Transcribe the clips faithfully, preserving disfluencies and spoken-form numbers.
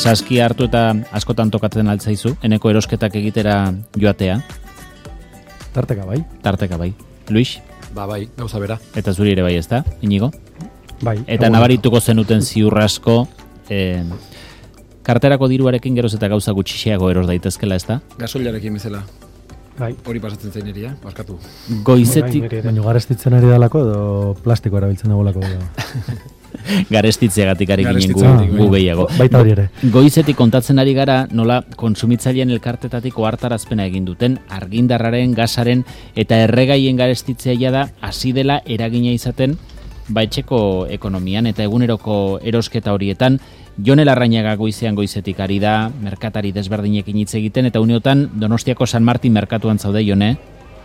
saskia hartu eta askotan tokatzen altzaizu, eneko erosketak egitera joatea? Tarteka bai. Tarteka bai. Luis? Ba bai, gauza bera. Eta zuri ere bai, ezta, Inigo? Bai. Eta nabarituko zenuten ziur asko, eh, karterako diruarekin geroz eta gauza gutxiago eros daitezkela, ezta? Gasoliarekin bezala. Bai. Hori pasatzen zain eria, barkatu. Goizetik... Baina garestitzen ari dalako edo plastiko erabiltzen dagolako edo? Garestitzeagatik ari ginen gu, gu gehiago. Baita hori ere. Goizetik kontatzen ari gara nola kontsumitzaileen elkartetatik ohartarazpena egin duten argindarraren, gasaren eta erregaien garestitzea da hasi dela eragina izaten baitxeko ekonomian eta eguneroko erosketa horietan. Jon Larrañaga goizean goizetik ari da, merkatari desberdinekin hitz egiten, eta uneotan Donostiako San Martin merkatuan zaude, Jone?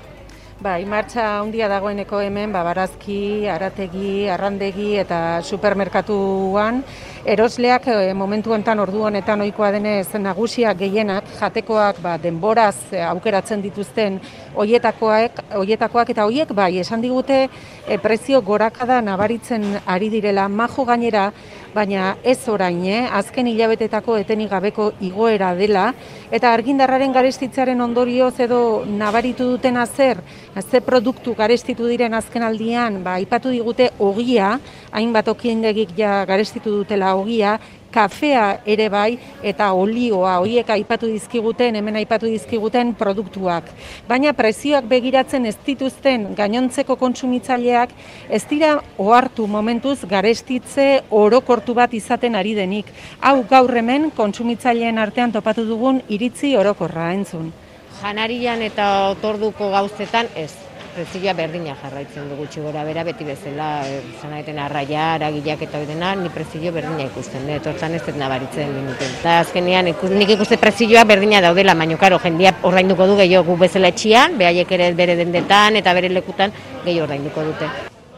Bai, martxa handia dagoeneko hemen, ba, barazki, arategi, arrandegi eta supermerkatuan. Erosleak e, momentu honetan ordu honetan ohikoa denez nagusiak gehienak, jatekoak ba, denboraz e, aukeratzen dituzten hoietakoak, hoietakoak eta hoiek bai, esan digute e, prezio gorakada nabaritzen ari direla, majo gainera, baina ez orain, eh? Azken hilabetetako etenik gabeko igoera dela, eta argindarraren garestitzearen ondorioz edo nabaritu dutena zer, ze produktu garestitu diren azken aldian, ba, aipatu digute ogia, hainbat okiendegik ja garestitu dutela ogia, kafea ere bai, eta olioa, horiek aipatu dizkiguten, hemen aipatu dizkiguten produktuak. Baina prezioak begiratzen ez dituzten gainontzeko kontsumitzaileak ez dira ohartu momentuz garestitze orokortu bat izaten ari denik. Hau gaur hemen kontsumitzaileen artean topatu dugun iritzi orokorra entzun. Janarian eta otorduko gauzetan ez. Prezioa berdina jarraitzen du gutxi gora bera beti bezala, izan daiten arraia, aragileak eta dena, ni prezio berdina ikusten, ne, etortzan ez dut nabaritzen dinuten. Eta azkenean nik ikuste prezioa berdina daudela, baina karo, jendia ordainduko du gehiago gu bezala etxian, behaiek ere bere dendetan eta bere lekutan gehiago ordainduko dute.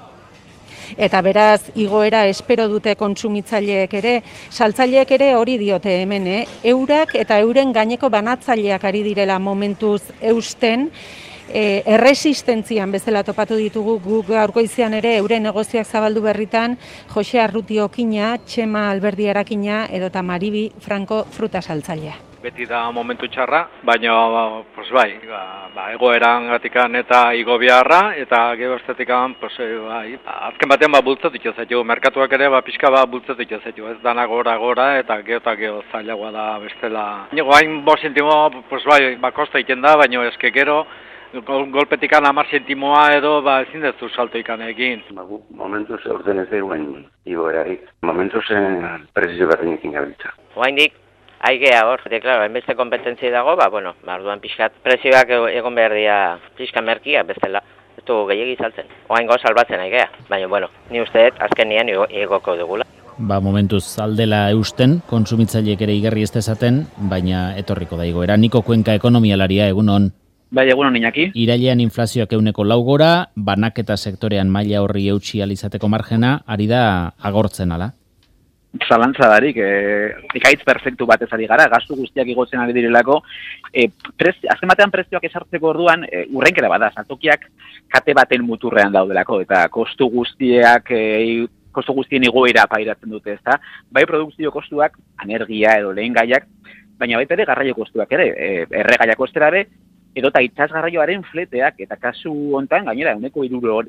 Eta beraz, igoera espero dute kontsumitzaileek ere, saltzaileek ere hori diote hemen, eh? Eurak eta euren gaineko banatzaileak ari direla momentuz eusten, E, erresistentzian bezala topatu ditugu guk gaurkoizean ere euren negoziak zabaldu berritan Jose Arruti Okina, Txema Alberdi Arakina edota Maribi Franco fruta saltzailea. Beti da momentu txarra, baina pues bai, ba, ba, egoeran gatikan eta igo biharra, eta gero estetikan, pues, bai, azken batean ba, bultzatik jozetu, merkatuak ere ba, pixka ba, bultzatik jozetu, ez dana gora gora, eta gero eta gero zailagoa da bestela. Nego hain bo sentimo, pues bai, ba, kosta iken da, baina eske gero, golpetikan hamar sentimoa edo ba ezin dezu salto ikan egin. Ba, momentu ze urten ez duen igoerarik. Momentu zen prezio berdinekin gabiltza. Oraindik aigea hor, eta claro, hainbeste konpetentzia dago, ba bueno, orduan pixkat prezioak egon behar dira pixka merkia bezala. Ez du gehiegi saltzen. Oraingo salbatzen aigea, baina bueno, ni uste dut azkenean igoko dugula. Ba, momentuz aldela eusten, kontsumitzaileek ere igerri ez dezaten, baina etorriko da igoera. Niko Kuenka ekonomialaria egunon. Bai, egunon Iñaki. Irailean inflazioak ehuneko lau gora, banaketa sektorean maila horri eutsi alizateko margena, ari da agortzen ala? Zalantza darik, e, ikaitz perfektu batez ari gara, gastu guztiak igotzen ari direlako. E, prez, azken batean prezioak esartzeko orduan, e, urrenkera bada, saltokiak kate baten muturrean daudelako, eta kostu guztiak, e, kostu guztien igoera pairatzen dute, ezta? Bai produkzio kostuak, energia edo lehen gaiak, baina baita ere garraio kostuak ere, e, erregaiak kosterare, edota itsas garraioaren fleteak, eta kasu hontan gainera uneko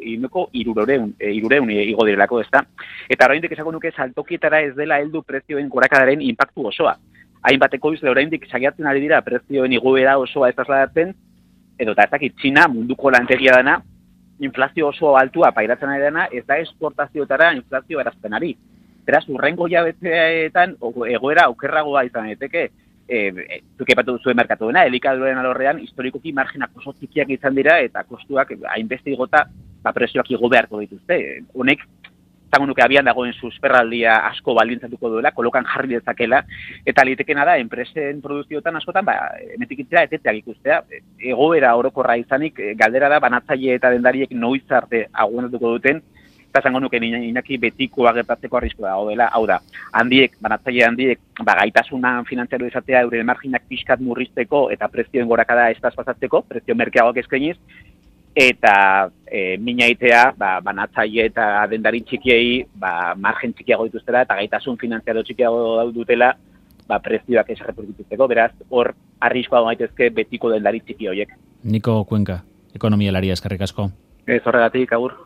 irureun igo direlako, ezta? Eta oraindik esango nuke saltokietara ez dela heldu prezioen gorakadaren inpaktu osoa. Hainbateko bizle oraindik saiatzen ari dira prezioen igoera osoa ez trasladatzen, edota ez dakit Txina munduko lantegia dana, inflazio oso altua pairatzen ari dena, ez da esportazioetara inflazio erazpenari. Beraz, urrengo hilabeteetan egoera okerragoa izan daiteke. E, zuke batu zuen merkatuena, elikaduren alorrean, historikoki marginak oso txikiak izan dira, eta kostuak hainbeste igota, ba, prezioak igo beharko dituzte. Honek, zango nuke abian dagoen susperraldia asko baldintzatuko duela, kolokan jarri dezakela, eta litekena da, enpresen produzioetan askotan, ba, emetikitzea etetzeak ikustea. Egoera orokorra izanik, galdera da, banatzaile eta dendariek noiz arte aguantatuko duten, eta zango nuke Iñaki betikoa gertatzeko arriskua dago dela, hau da, handiek, banatzaile handiek, ba, gaitasunan finantziario izatea euren marginak pixkat murrizteko eta prezioen gorakada ez pasatzeko, prezio merkeagoak eskainiz, eta e, minaitea, ba, banatzaile eta dendarin txikiei, ba, margen txikiago dituztela eta gaitasun finantziario txikiago dutela, ba, prezioak esarretu dituzteko, beraz, hor arriskoa gaitezke betiko dendari txiki horiek. Niko Kuenka, ekonomialaria eskerrik asko. Ez horregatik, agur.